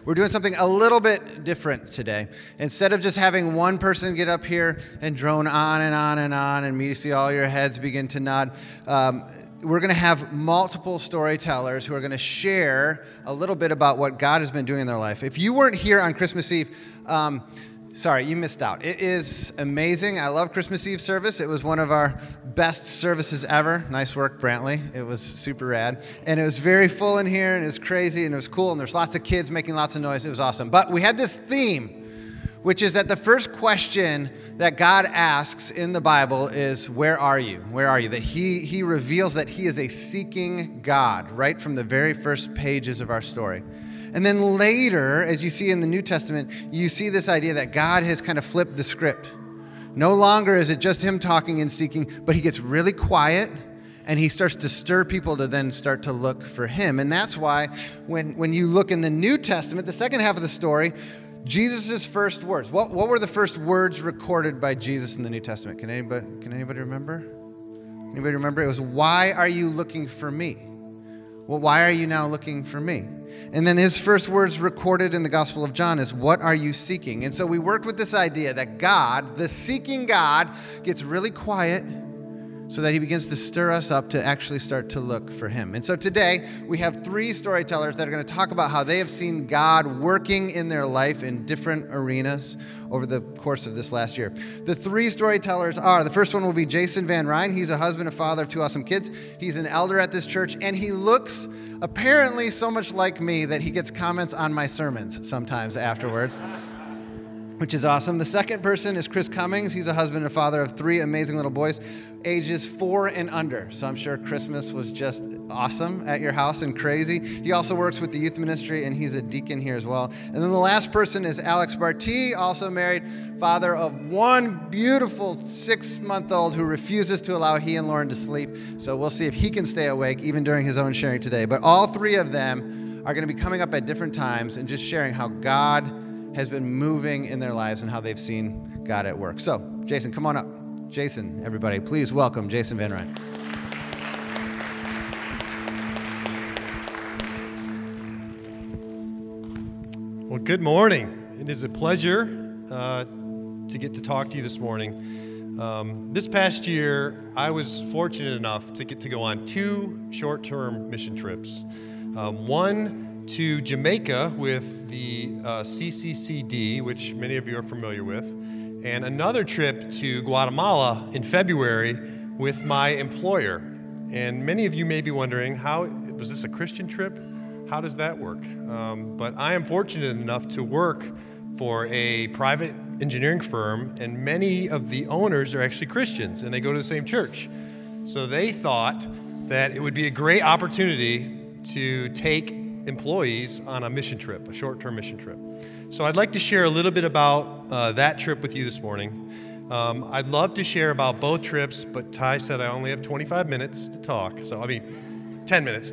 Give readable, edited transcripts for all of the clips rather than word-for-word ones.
we're doing something a little bit different today. Instead of just having one person get up here and drone on and on and on, and me see all your heads begin to nod, we're going to have multiple storytellers who are going to share a little bit about what God has been doing in their life. If you weren't here on Christmas Eve, sorry, you missed out. It is amazing. I love Christmas Eve service. It was one of our best services ever. Nice work, Brantley. It was super rad. And it was very full in here, and it was crazy, and it was cool, and there's lots of kids making lots of noise. It was awesome. But we had this theme, which is that the first question that God asks in the Bible is, where are you? Where are you? That he reveals that he is a seeking God right from the very first pages of our story. And then later, as you see in the New Testament, you see this idea that God has kind of flipped the script. No longer is it just him talking and seeking, but he gets really quiet and he starts to stir people to then start to look for him. And that's why when you look in the New Testament, the second half of the story, Jesus' first words. What were the first words recorded by Jesus in the New Testament? Can anybody remember? Anybody remember? It was, why are you looking for me? Well, why are you now looking for me? And then his first words recorded in the Gospel of John is, what are you seeking? And so we worked with this idea that God, the seeking God, gets really quiet so that he begins to stir us up to actually start to look for him. And so today, we have three storytellers that are going to talk about how they have seen God working in their life in different arenas over the course of this last year. The three storytellers are, the first one will be Jason Van Ryn. He's a husband and father of two awesome kids. He's an elder at this church, and he looks apparently so much like me that he gets comments on my sermons sometimes afterwards, which is awesome. The second person is Chris Cummings. He's a husband and father of three amazing little boys, ages 4 and under. So I'm sure Christmas was just awesome at your house and crazy. He also works with the youth ministry, and he's a deacon here as well. And then the last person is Alex Barty, also married, father of one beautiful 6-month-old who refuses to allow he and Lauren to sleep. So we'll see if he can stay awake even during his own sharing today. But all three of them are going to be coming up at different times and just sharing how God has been moving in their lives and how they've seen God at work. So, Jason, come on up. Jason, everybody, please welcome Jason Van Ryn. Well, good morning. It is a pleasure to get to talk to you this morning. This past year, I was fortunate enough to get to go on 2 short-term mission trips. One to Jamaica with the CCCD, which many of you are familiar with, and another trip to Guatemala in February with my employer. And many of you may be wondering, was this a Christian trip? How does that work? But I am fortunate enough to work for a private engineering firm, and many of the owners are actually Christians, and they go to the same church. So they thought that it would be a great opportunity to take employees on a mission trip, a short-term mission trip. So I'd like to share a little bit about that trip with you this morning. I'd love to share about both trips, but Ty said I only have 25 minutes to talk. 10 minutes.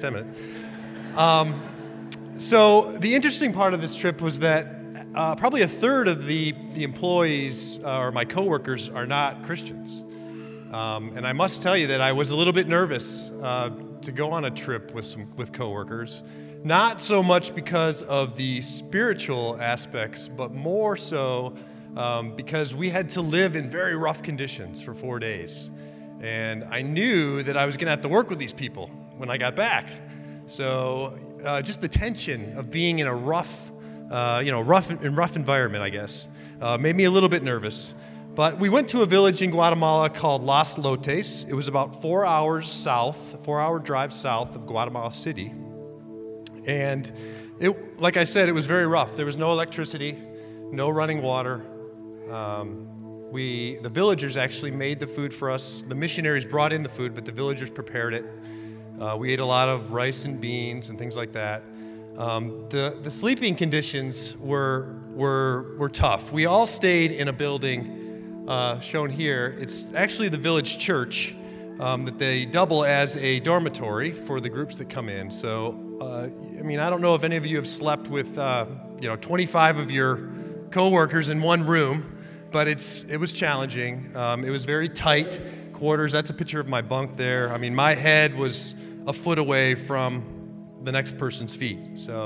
So the interesting part of this trip was that probably a third of the employees or my coworkers are not Christians. And I must tell you that I was a little bit nervous to go on a trip with coworkers. Not so much because of the spiritual aspects, but more so because we had to live in very rough conditions for 4 days. And I knew that I was going to have to work with these people when I got back. So just the tension of being in a rough environment, I guess, made me a little bit nervous. But we went to a village in Guatemala called Los Lotes. It was about 4 hours south, 4-hour drive south of Guatemala City. And like I said, it was very rough. There was no electricity, no running water. The villagers actually made the food for us. The missionaries brought in the food, but the villagers prepared it. We ate a lot of rice and beans and things like that. The sleeping conditions were tough. We all stayed in a building shown here. It's actually the village church that they double as a dormitory for the groups that come in. So, I don't know if any of you have slept with 25 of your coworkers in one room, but it was challenging. It was very tight quarters. That's a picture of my bunk there. My head was a foot away from the next person's feet. So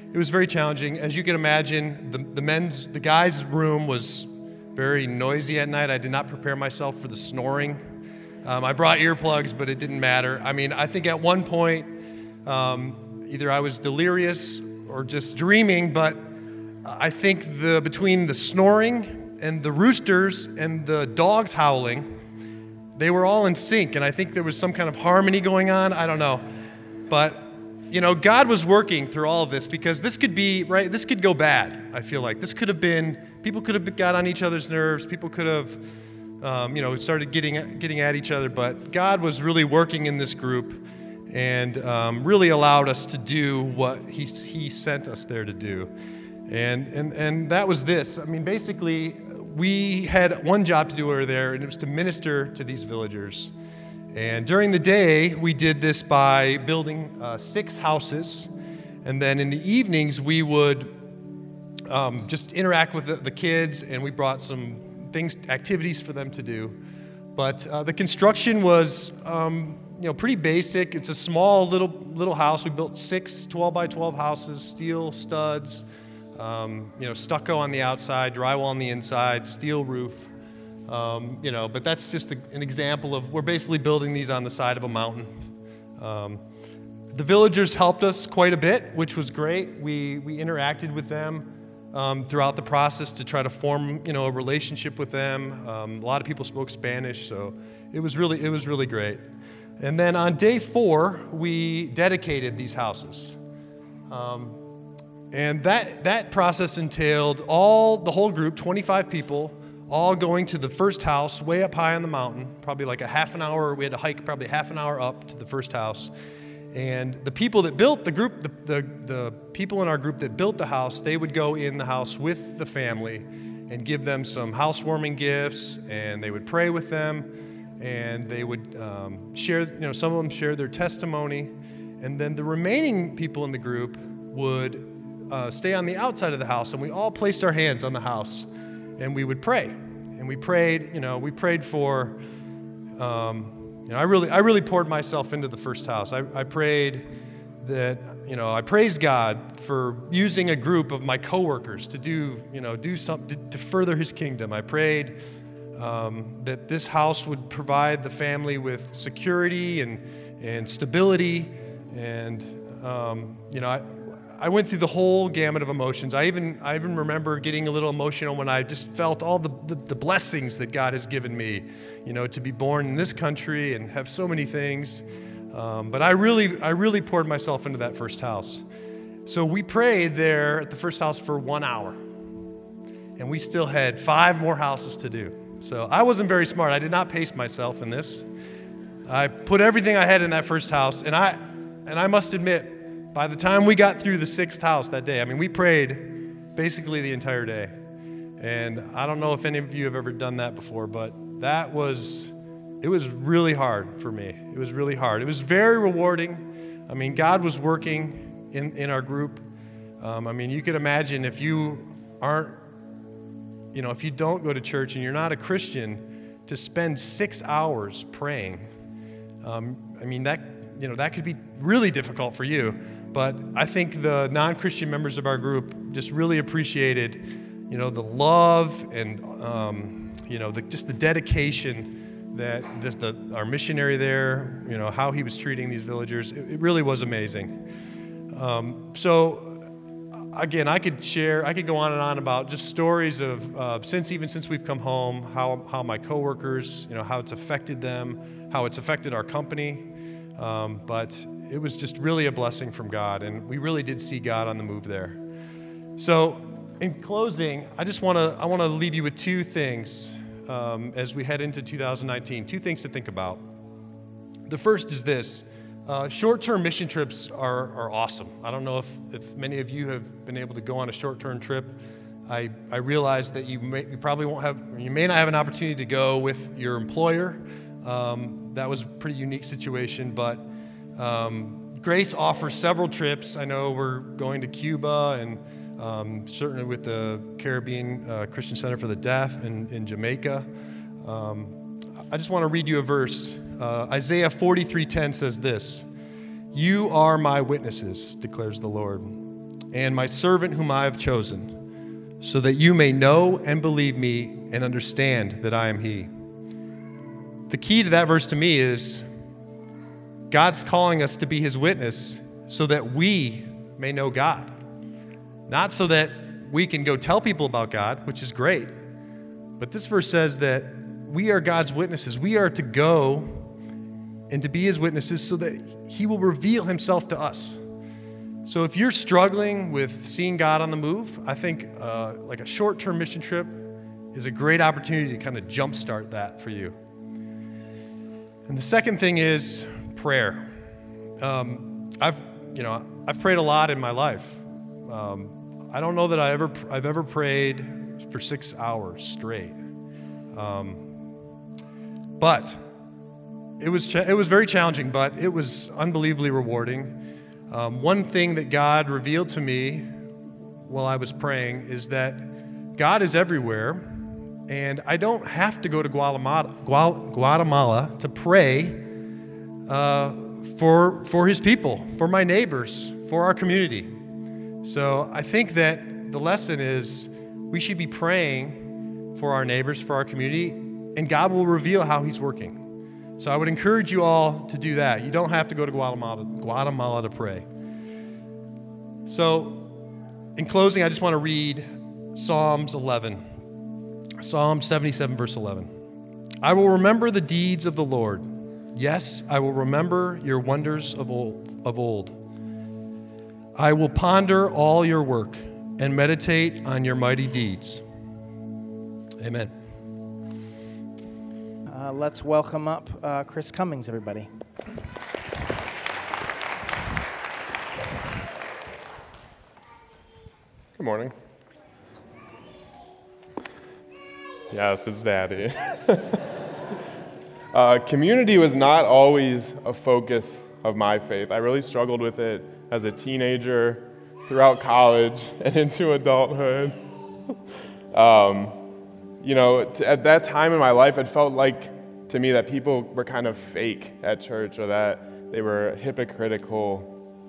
it was very challenging. As you can imagine, the guys' room was very noisy at night. I did not prepare myself for the snoring. I brought earplugs, but it didn't matter. I mean, I think at one point, either I was delirious or just dreaming, but I think between the snoring and the roosters and the dogs howling, they were all in sync, and I think there was some kind of harmony going on. I don't know. But, God was working through all of this, because this could be, right, this could go bad, I feel like. This could have been, people could have got on each other's nerves. People could have, started getting at each other. But God was really working in this group and really allowed us to do what He sent us there to do. And that was this. I mean, basically, we had one job to do over there, and it was to minister to these villagers. And during the day, we did this by building 6 houses. And then in the evenings, we would just interact with the kids, and we brought some activities for them to do. But the construction was, pretty basic. It's a small little house. We built 6 12 by 12 houses, steel studs, stucco on the outside, drywall on the inside, steel roof. But that's just an example of, we're basically building these on the side of a mountain. The villagers helped us quite a bit, which was great. We interacted with them throughout the process to try to form, a relationship with them. A lot of people spoke Spanish, so it was really great. And then on day 4, we dedicated these houses. And that process entailed the whole group, 25 people, all going to the first house way up high on the mountain, probably like a half an hour. We had to hike probably half an hour up to the first house. And the people that built the group, the people in our group that built the house, they would go in the house with the family and give them some housewarming gifts, and they would pray with them, and they would share, some of them shared their testimony. And then the remaining people in the group would stay on the outside of the house, and we all placed our hands on the house, and we would pray. And we prayed for, I really poured myself into the first house. I prayed that, I praised God for using a group of my coworkers to do something to further His kingdom. I prayed that this house would provide the family with security and stability, and I went through the whole gamut of emotions. I even remember getting a little emotional when I just felt all the blessings that God has given me, to be born in this country and have so many things. But I really poured myself into that first house. So we prayed there at the first house for 1 hour, and we still had 5 more houses to do. So I wasn't very smart. I did not pace myself in this. I put everything I had in that first house, and I must admit, by the time we got through the 6th house that day, we prayed basically the entire day. And I don't know if any of you have ever done that before, but it was really hard for me. It was really hard. It was very rewarding. God was working in our group. You can imagine if you if you don't go to church and you're not a Christian, to spend 6 hours praying, that could be really difficult for you. But I think the non-Christian members of our group just really appreciated, the love and, just the dedication that our missionary there, how he was treating these villagers. It really was amazing. Again, I could go on and on about just stories of since we've come home, how my coworkers, how it's affected them, how it's affected our company. But it was just really a blessing from God, and we really did see God on the move there. So, in closing, I want to leave you with 2 things as we head into 2019. 2 things to think about. The first is this: short-term mission trips are awesome. I don't know if many of you have been able to go on a short-term trip. I realize that you may not have an opportunity to go with your employer. That was a pretty unique situation, but Grace offers several trips. I know we're going to Cuba, and certainly with the Caribbean Christian Center for the Deaf in Jamaica. I just want to read you a verse. Isaiah 43:10 says this: "You are my witnesses, declares the Lord, and my servant whom I have chosen, so that you may know and believe me and understand that I am he. The key to that verse to me is God's calling us to be his witness so that we may know God. Not so that we can go tell people about God, which is great. But this verse says that we are God's witnesses. We are to go and to be his witnesses so that he will reveal himself to us. So if you're struggling with seeing God on the move, I think like a short-term mission trip is a great opportunity to kind of jumpstart that for you. And the second thing is prayer. I've prayed a lot in my life. I don't know that I've ever prayed for 6 hours straight. But it was very challenging, but it was unbelievably rewarding. One thing that God revealed to me while I was praying is that God is everywhere, and I don't have to go to Guatemala to pray for his people, for my neighbors, for our community. So I think that the lesson is we should be praying for our neighbors, for our community, and God will reveal how he's working. So I would encourage you all to do that. You don't have to go to Guatemala to pray. So in closing, I just want to read Psalms 11. Psalm 77, verse 11. I will remember the deeds of the Lord. Yes, I will remember your wonders of old. I will ponder all your work and meditate on your mighty deeds. Amen. Let's welcome up Chris Cummings, everybody. Good morning. Yes, it's Daddy. Community was not always a focus of my faith. I really struggled with it as a teenager, throughout college, and into adulthood. At that time in my life, it felt like to me that people were kind of fake at church, or that they were hypocritical,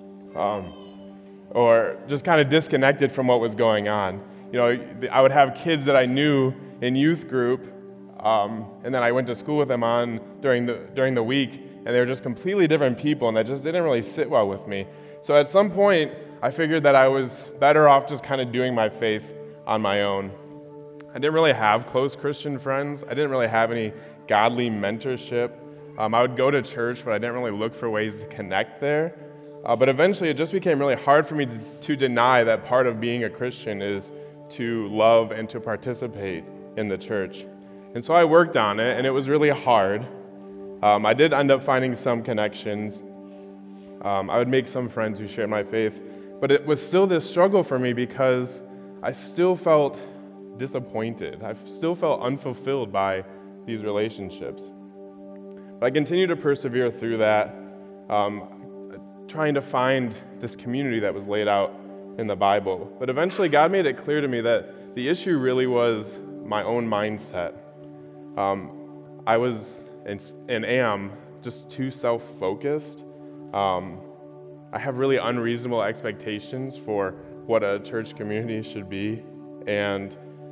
or just kind of disconnected from what was going on. I would have kids that I knew in youth group, and then I went to school with them during the week, and they were just completely different people, and that just didn't really sit well with me. So at some point, I figured that I was better off just kind of doing my faith on my own. I didn't really have close Christian friends. I didn't really have any godly mentorship. I would go to church, but I didn't really look for ways to connect there. But eventually, it just became really hard for me to deny that part of being a Christian is to love and to participate in the church. And so I worked on it, and it was really hard. I did end up finding some connections. I would make some friends who shared my faith, but it was still this struggle for me because I still felt disappointed. I still felt unfulfilled by these relationships. But I continued to persevere through that, trying to find this community that was laid out in the Bible. But eventually God made it clear to me that the issue really was my own mindset. I was and am just too self-focused. I have really unreasonable expectations for what a church community should be, and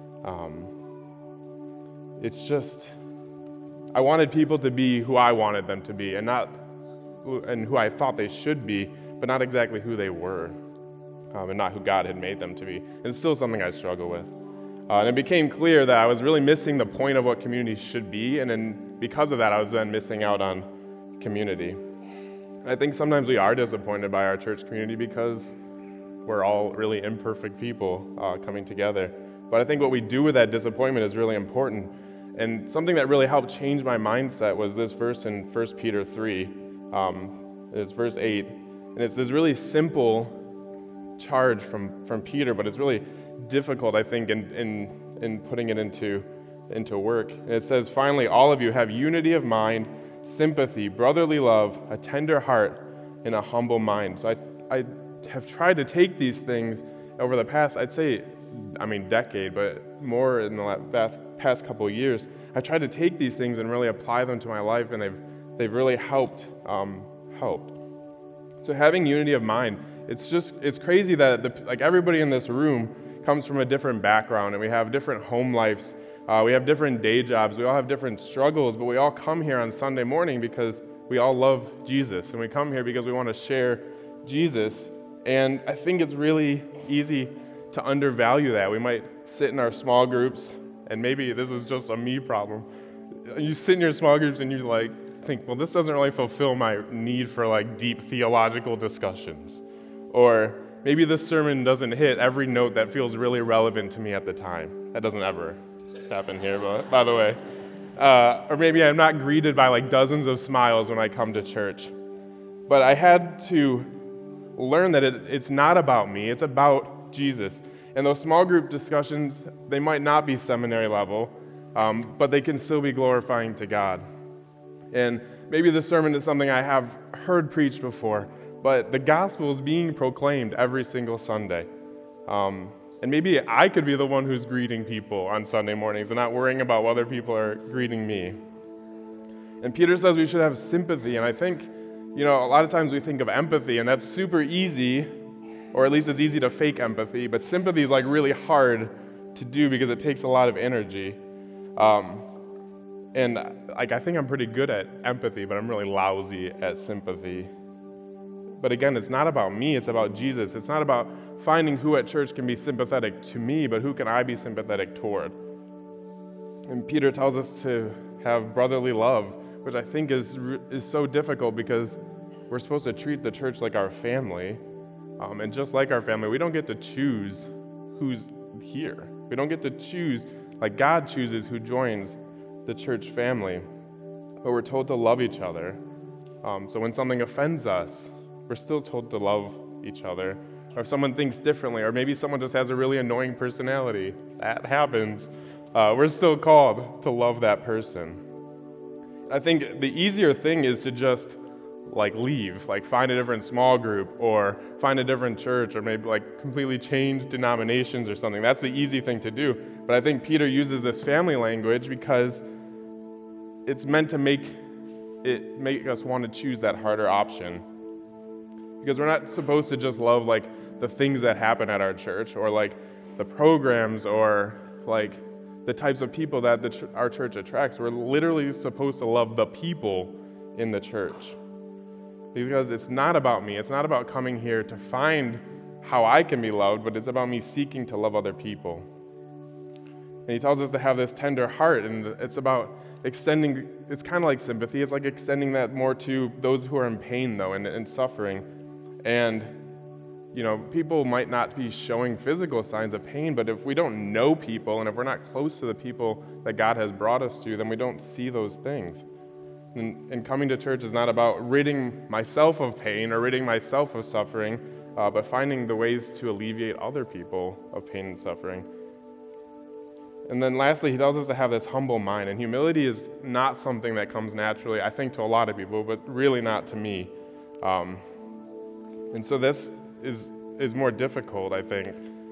it's just, I wanted people to be who I wanted them to be, and who I thought they should be, but not exactly who they were, and not who God had made them to be. And it's still something I struggle with. And it became clear that I was really missing the point of what community should be, and then because of that, I was then missing out on community. I think sometimes we are disappointed by our church community because we're all really imperfect people coming together. But I think what we do with that disappointment is really important. And something that really helped change my mindset was this verse in 1 Peter 3. It's verse 8. And it's this really simple charge from Peter, but it's really difficult, I think, in putting it into work. And it says, finally, all of you have unity of mind, sympathy, brotherly love, a tender heart, and a humble mind. So I have tried to take these things over the past, decade, but more in the past couple of years. I tried to take these things and really apply them to my life, and they've really helped. So having unity of mind it's crazy that like everybody in this room comes from a different background, and we have different home lives. We have different day jobs. We all have different struggles, but we all come here on Sunday morning because we all love Jesus, and we come here because we want to share Jesus. And I think it's really easy to undervalue that. We might sit in our small groups, and maybe this is just a me problem. You sit in your small groups and you like think, well, this doesn't really fulfill my need for like deep theological discussions. Or maybe this sermon doesn't hit every note that feels really relevant to me at the time. That doesn't ever happen here, but by the way. Or maybe I'm not greeted by like dozens of smiles when I come to church. But I had to learn that it's not about me, it's about Jesus. And those small group discussions, they might not be seminary level, but they can still be glorifying to God. And maybe the sermon is something I have heard preached before, but the gospel is being proclaimed every single Sunday. And maybe I could be the one who's greeting people on Sunday mornings and not worrying about whether people are greeting me. And Peter says we should have sympathy, and I think, a lot of times we think of empathy, and that's super easy, or at least it's easy to fake empathy, but sympathy is like really hard to do because it takes a lot of energy. And like I think I'm pretty good at empathy, but I'm really lousy at sympathy. But again, it's not about me, it's about Jesus. It's not about finding who at church can be sympathetic to me, but who can I be sympathetic toward. And Peter tells us to have brotherly love, which I think is so difficult because we're supposed to treat the church like our family. And just like our family, we don't get to choose who's here. We don't get to choose, like God chooses who joins the church family. But we're told to love each other. So when something offends us, we're still told to love each other. Or if someone thinks differently, or maybe someone just has a really annoying personality, that happens, we're still called to love that person. I think the easier thing is to just leave, find a different small group or find a different church or maybe completely change denominations or something. That's the easy thing to do. But I think Peter uses this family language because it's meant to make us want to choose that harder option. Because we're not supposed to just love the things that happen at our church or the programs or the types of people that our church attracts. We're literally supposed to love the people in the church. Because it's not about me. It's not about coming here to find how I can be loved, but it's about me seeking to love other people. And he tells us to have this tender heart, and it's about extending, it's kind of like sympathy. It's like extending that more to those who are in pain, though, and suffering. And people might not be showing physical signs of pain, but if we don't know people and if we're not close to the people that God has brought us to, then we don't see those things. And coming to church is not about ridding myself of pain or ridding myself of suffering, but finding the ways to alleviate other people of pain and suffering. And then lastly, he tells us to have this humble mind. And humility is not something that comes naturally, I think, to a lot of people, but really not to me. And so this is more difficult, I think.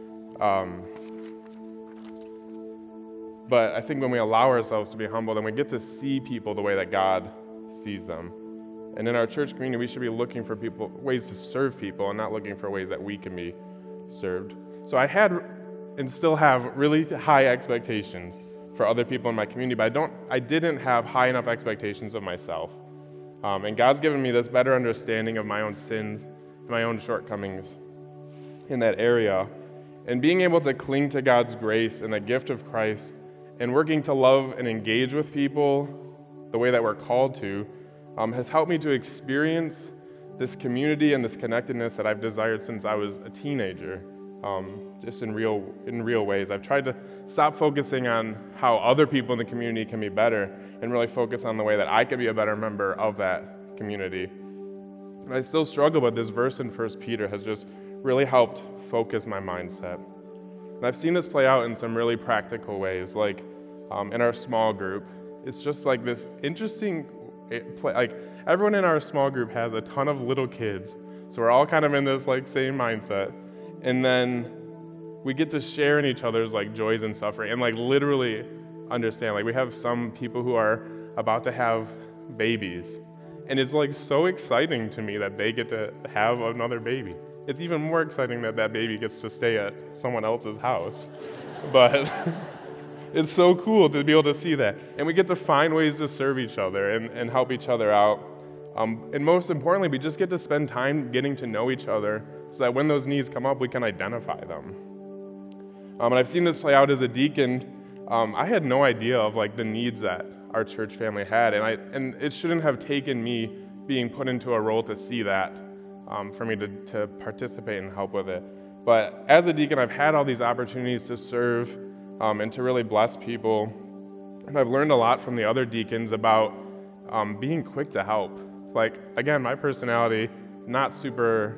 But I think when we allow ourselves to be humble, then we get to see people the way that God sees them. And in our church community, we should be looking for ways to serve people and not looking for ways that we can be served. So I had and still have really high expectations for other people in my community, but I didn't have high enough expectations of myself. And God's given me this better understanding of my own sins, my own shortcomings in that area. And being able to cling to God's grace and the gift of Christ and working to love and engage with people the way that we're called to has helped me to experience this community and this connectedness that I've desired since I was a teenager, just in real ways. I've tried to stop focusing on how other people in the community can be better and really focus on the way that I could be a better member of that community. And I still struggle, but this verse in 1 Peter has just really helped focus my mindset. And I've seen this play out in some really practical ways, in our small group. It's just this interesting everyone in our small group has a ton of little kids, so we're all kind of in this same mindset. And then we get to share in each other's joys and suffering and literally understand. We have some people who are about to have babies, and it's so exciting to me that they get to have another baby. it's even more exciting that that baby gets to stay at someone else's house. But it's so cool to be able to see that. And we get to find ways to serve each other and help each other out. And most importantly, we just get to spend time getting to know each other so that when those needs come up, we can identify them. And I've seen this play out as a deacon. I had no idea of like the needs that our church family had, and it shouldn't have taken me being put into a role to see that for me to participate and help with it. But as a deacon, I've had all these opportunities to serve and to really bless people, and I've learned a lot from the other deacons about being quick to help. Like, again, my personality, not super,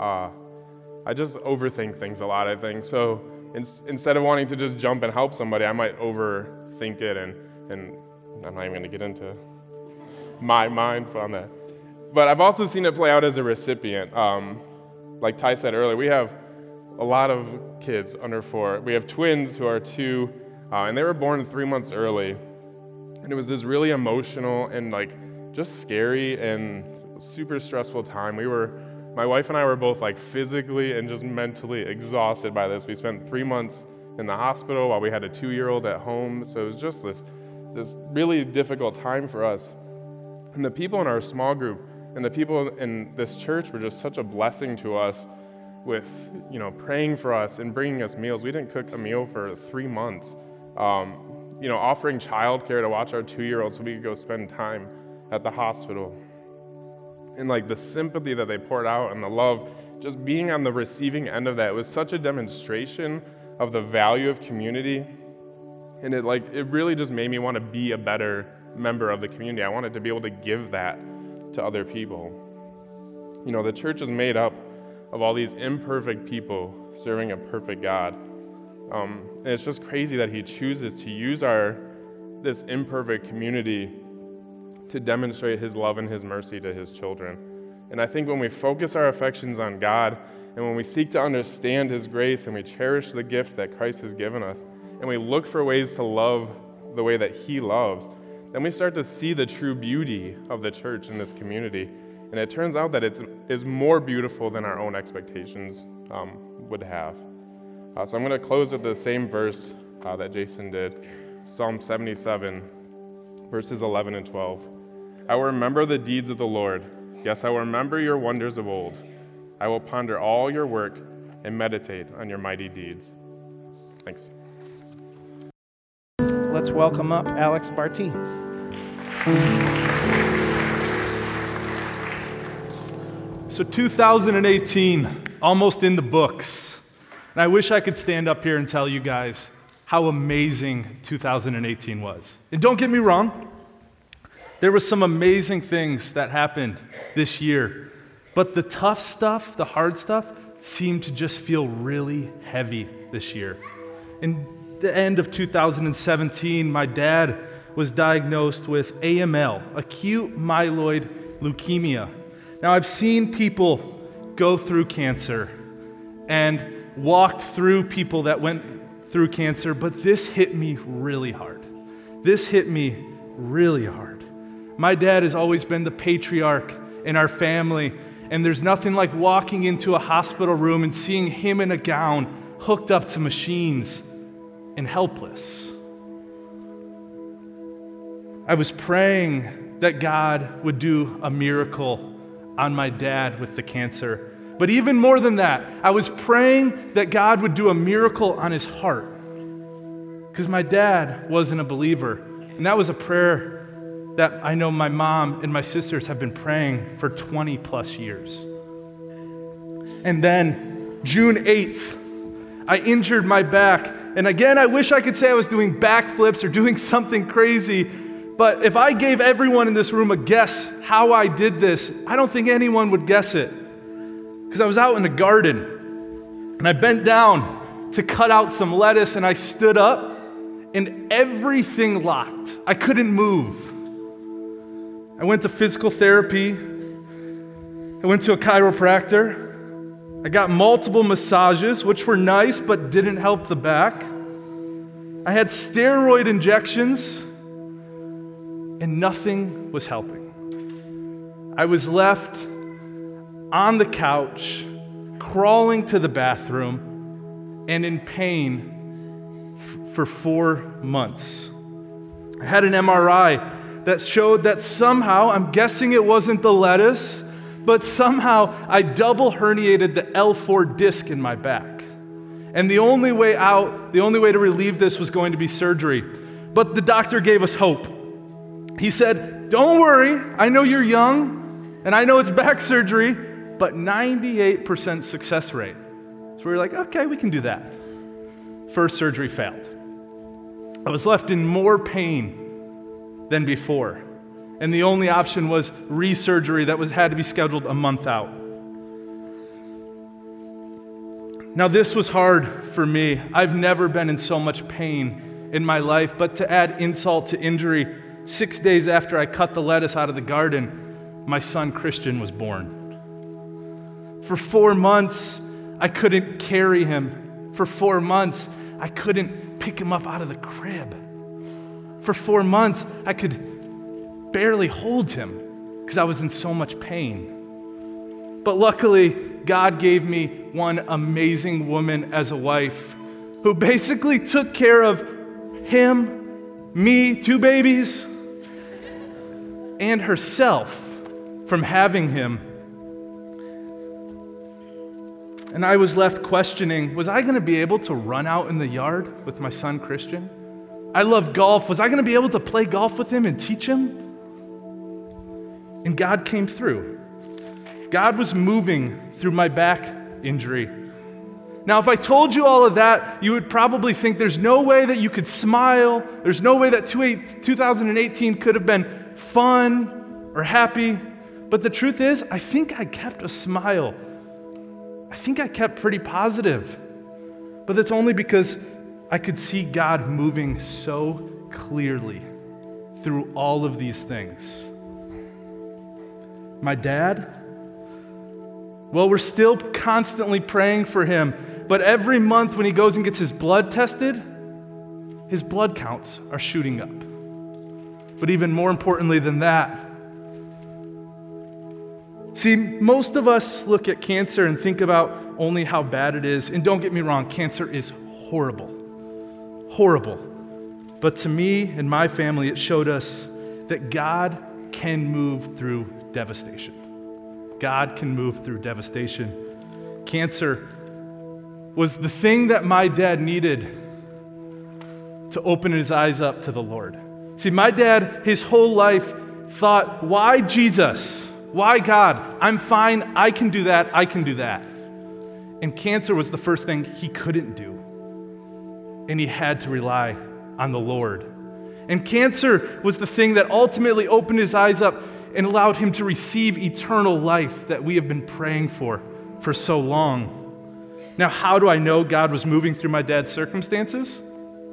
I just overthink things a lot, I think. So instead of wanting to just jump and help somebody, I might overthink it, and I'm not even going to get into my mind on that. But I've also seen it play out as a recipient. Like Ty said earlier, we have a lot of kids under 4. We have twins who are 2, and they were born 3 months early. And it was this really emotional and like just scary and super stressful time. My wife and I were both like physically and just mentally exhausted by this. We spent 3 months in the hospital while we had a 2-year-old at home. So it was just this really difficult time for us. And the people in our small group and the people in this church were just such a blessing to us with, praying for us and bringing us meals. We didn't cook a meal for 3 months. Offering childcare to watch our 2-year-old so we could go spend time at the hospital. And like the sympathy that they poured out and the love, just being on the receiving end of that, it was such a demonstration of the value of community. And it really just made me want to be a better member of the community. I wanted to be able to give that to other people. The church is made up of all these imperfect people serving a perfect God. And it's just crazy that he chooses to use this imperfect community to demonstrate his love and his mercy to his children. And I think when we focus our affections on God, and when we seek to understand his grace, and we cherish the gift that Christ has given us, and we look for ways to love the way that he loves, then we start to see the true beauty of the church in this community. And it turns out that it's more beautiful than our own expectations would have. So I'm going to close with the same verse that Jason did, Psalm 77, verses 11 and 12. I will remember the deeds of the Lord. Yes, I will remember your wonders of old. I will ponder all your work and meditate on your mighty deeds. Thanks. Let's welcome up Alex Barty. So 2018, almost in the books. And I wish I could stand up here and tell you guys how amazing 2018 was. And don't get me wrong, there were some amazing things that happened this year. But the tough stuff, the hard stuff, seemed to just feel really heavy this year. In the end of 2017, my dad was diagnosed with AML, acute myeloid leukemia. Now, I've seen people go through cancer and walked through people that went through cancer, but this hit me really hard. This hit me really hard. My dad has always been the patriarch in our family, and there's nothing like walking into a hospital room and seeing him in a gown, hooked up to machines, and helpless. I was praying that God would do a miracle on my dad with the cancer. But even more than that, I was praying that God would do a miracle on his heart. Because my dad wasn't a believer. And that was a prayer that I know my mom and my sisters have been praying for 20 plus years. And then, June 8th, I injured my back. And again, I wish I could say I was doing backflips or doing something crazy. But if I gave everyone in this room a guess how I did this, I don't think anyone would guess it. Because I was out in the garden, and I bent down to cut out some lettuce, and I stood up, and everything locked. I couldn't move. I went to physical therapy. I went to a chiropractor. I got multiple massages, which were nice, but didn't help the back. I had steroid injections, and nothing was helping. I was left on the couch crawling to the bathroom and in pain for 4 months. I had an MRI that showed that somehow, I'm guessing it wasn't the lettuce, but somehow I double herniated the L4 disc in my back. And the only way out, the only way to relieve this was going to be surgery. But the doctor gave us hope. He said, don't worry, I know you're young, and I know it's back surgery, but 98% success rate. So we were like, okay, we can do that. First surgery failed. I was left in more pain than before. And the only option was resurgery that had to be scheduled a month out. Now, this was hard for me. I've never been in so much pain in my life, but to add insult to injury, 6 days after I cut the lettuce out of the garden, my son Christian was born. For 4 months, I couldn't carry him. For 4 months, I couldn't pick him up out of the crib. For 4 months, I could barely hold him because I was in so much pain. But luckily, God gave me one amazing woman as a wife who basically took care of him, me, 2 babies, and herself from having him. And I was left questioning, was I going to be able to run out in the yard with my son Christian? I love golf. Was I going to be able to play golf with him and teach him? And God came through. God was moving through my back injury. Now, if I told you all of that, you would probably think there's no way that you could smile. There's no way that 2018 could have been fun or happy. But the truth is, I think I kept a smile. I think I kept pretty positive. But that's only because I could see God moving so clearly through all of these things. My dad, well, we're still constantly praying for him, but every month when he goes and gets his blood tested, his blood counts are shooting up. But even more importantly than that, see, most of us look at cancer and think about only how bad it is. And don't get me wrong, cancer is horrible. Horrible. But to me and my family, it showed us that God can move through devastation. God can move through devastation. Cancer was the thing that my dad needed to open his eyes up to the Lord. See, my dad, his whole life, thought, why Jesus? Why God? I'm fine. I can do that. I can do that. And cancer was the first thing he couldn't do. And he had to rely on the Lord. And cancer was the thing that ultimately opened his eyes up and allowed him to receive eternal life that we have been praying for so long. Now, how do I know God was moving through my dad's circumstances?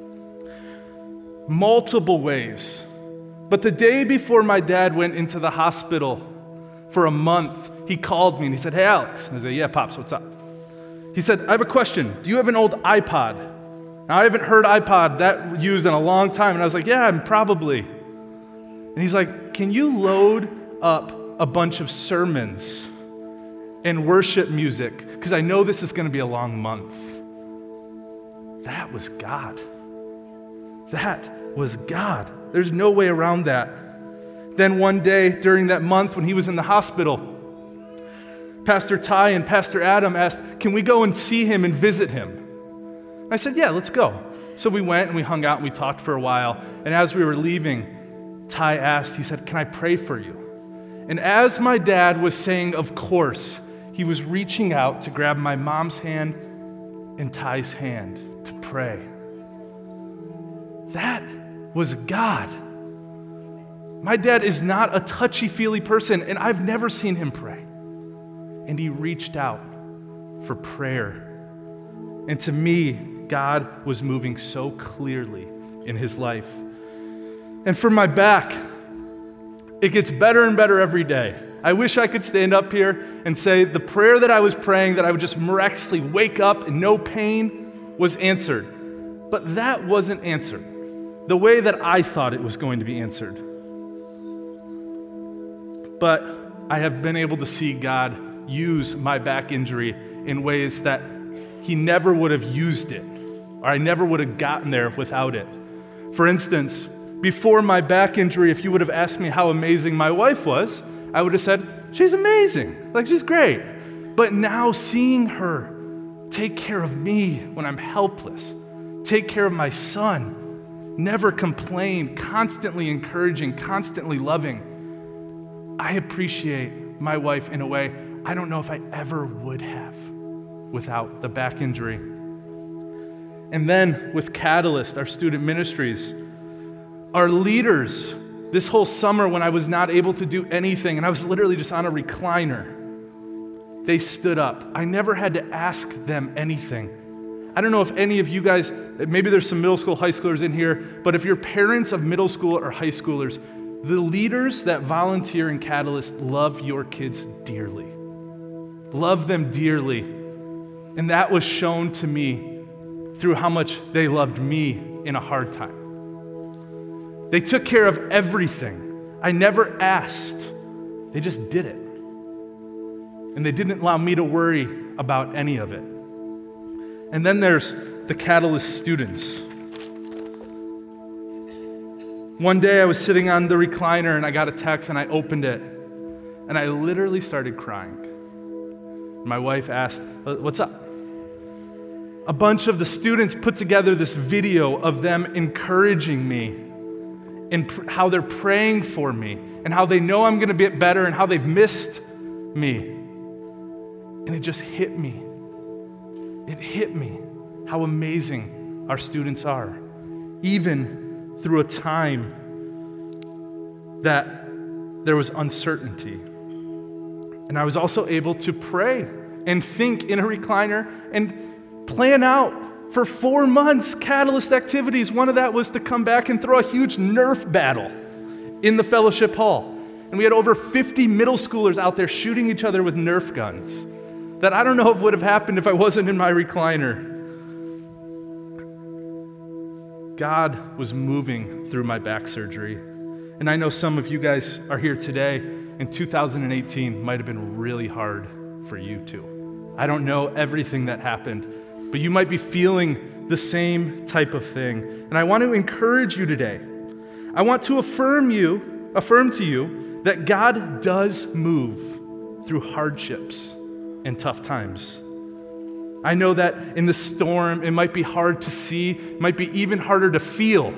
Multiple ways. But the day before my dad went into the hospital for a month, he called me and he said, hey, Alex. I said, yeah, Pops, what's up? He said, I have a question. Do you have an old iPod? Now, I haven't heard iPod that used in a long time. And I was like, yeah, probably. And he's like, can you load up a bunch of sermons and worship music? Because I know this is going to be a long month. That was God. That was God. There's no way around that. Then one day during that month when he was in the hospital, Pastor Ty and Pastor Adam asked, can we go and see him and visit him? I said, yeah, let's go. So we went and we hung out and we talked for a while. And as we were leaving, Ty asked, he said, can I pray for you? And as my dad was saying, of course, he was reaching out to grab my mom's hand and Ty's hand to pray. That was God. My dad is not a touchy-feely person, and I've never seen him pray. And he reached out for prayer. And to me, God was moving so clearly in his life. And for my back, it gets better and better every day. I wish I could stand up here and say the prayer that I was praying, that I would just miraculously wake up and no pain, was answered. But that wasn't answered the way that I thought it was going to be answered. But I have been able to see God use my back injury in ways that he never would have used it, or I never would have gotten there without it. For instance, before my back injury, if you would have asked me how amazing my wife was, I would have said, she's amazing, like she's great. But now seeing her take care of me when I'm helpless, take care of my son, never complain, constantly encouraging, constantly loving, I appreciate my wife in a way I don't know if I ever would have without the back injury. And then with Catalyst, our student ministries, our leaders, this whole summer when I was not able to do anything and I was literally just on a recliner, they stood up. I never had to ask them anything. I don't know if any of you guys, maybe there's some middle school, high schoolers in here, but if you're parents of middle school or high schoolers, the leaders that volunteer in Catalyst love your kids dearly. Love them dearly. And that was shown to me through how much they loved me in a hard time. They took care of everything. I never asked. They just did it. And they didn't allow me to worry about any of it. And then there's the Catalyst students. One day I was sitting on the recliner and I got a text and I opened it and I literally started crying. My wife asked, "What's up?" A bunch of the students put together this video of them encouraging me and how they're praying for me and how they know I'm going to get better and how they've missed me. And it just hit me. It hit me how amazing our students are, even through a time that there was uncertainty. And I was also able to pray and think in a recliner and plan out for 4 months Catalyst activities. One of that was to come back and throw a huge Nerf battle in the fellowship hall. And we had over 50 middle schoolers out there shooting each other with Nerf guns that I don't know if would have happened if I wasn't in my recliner. God was moving through my back surgery. And I know some of you guys are here today, and 2018 might have been really hard for you too. I don't know everything that happened, but you might be feeling the same type of thing. And I want to encourage you today. I want to affirm to you that God does move through hardships and tough times. I know that in the storm, it might be hard to see, it might be even harder to feel.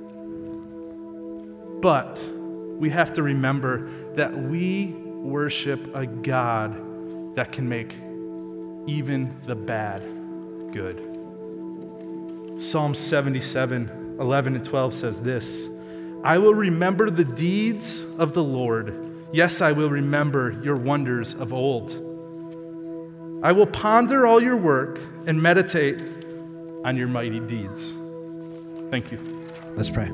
But we have to remember that we worship a God that can make even the bad good. Psalm 77, 11 and 12 says this, "I will remember the deeds of the Lord. Yes, I will remember your wonders of old. I will ponder all your work and meditate on your mighty deeds." Thank you. Let's pray.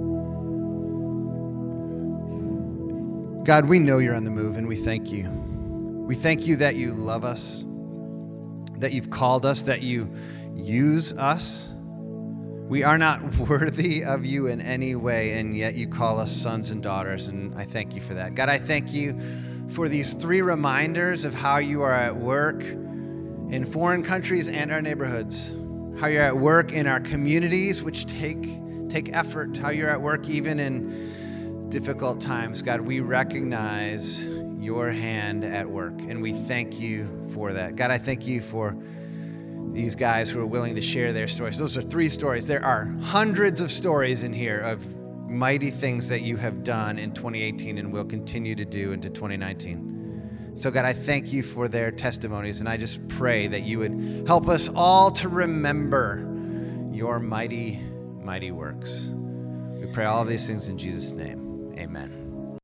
God, we know you're on the move, and we thank you. We thank you that you love us, that you've called us, that you use us. We are not worthy of you in any way, and yet you call us sons and daughters, and I thank you for that. God, I thank you for these 3 reminders of how you are at work in foreign countries and our neighborhoods, how you're at work in our communities, which take effort, how you're at work even in difficult times. God, we recognize your hand at work, and we thank you for that. God, I thank you for these guys who are willing to share their stories. Those are 3 stories. There are hundreds of stories in here of mighty things that you have done in 2018 and will continue to do into 2019. So God, I thank you for their testimonies, and I just pray that you would help us all to remember your mighty, mighty works. We pray all of these things in Jesus' name. Amen.